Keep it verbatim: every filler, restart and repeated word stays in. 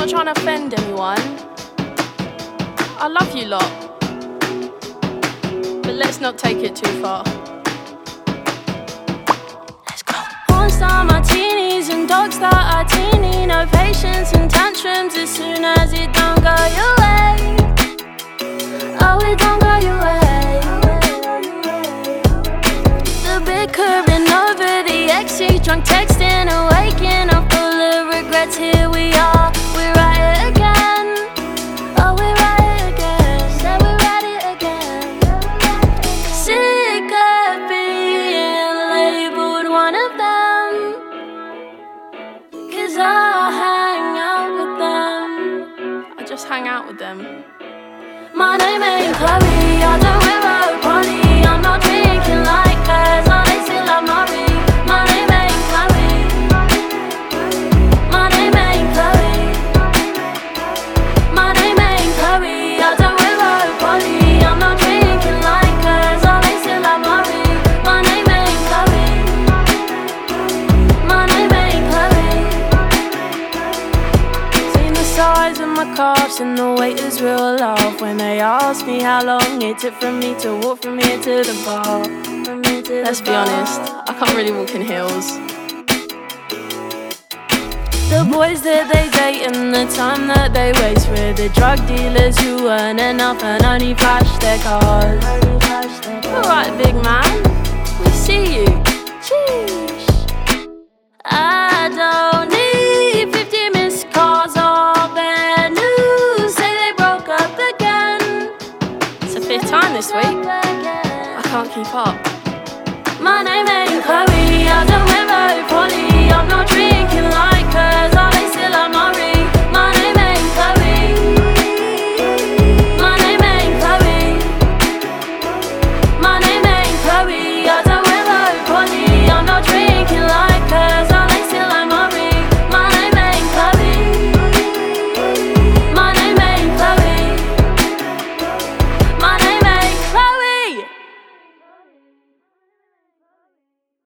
not trying to offend anyone. I love you lot, but let's not take it too far. Let's go. Porn star martinis and dogs that are teeny. No patience and tantrums as soon as it don't go your way. Oh, it don't go your way. The bickering over the exes, drunk texting, awaking up full of regrets. Here we are, we're at it again. Oh, we're at it again. Said we're at it again. Sick of being labeled one of them, 'cause I hang out with them. I just hang out with them. My name ain't Chloe, I don't wear a pony. I'm not drinking like hers, oh, they still love Murray. My name ain't Chloe. My name ain't Chloe. My name ain't Chloe, I don't wear a pony. I'm not drinking like hers, oh, they still love Murray. My name ain't Chloe. My name ain't Chloe. Seen the size of my calves and the waiters real laugh when they asked me how long it took for me to walk from here to the bar. From here to Let's the be bar. honest, I can't really walk in heels. The boys that they date and the time that they waste with the drug dealers who earn enough and only flash their cars. Alright, big man, we see you. Sheesh. I don't need fifty missed calls or bad news. Say they broke up again. It's the fifth time this week. I can't keep up. My name ain't Chloe, I don't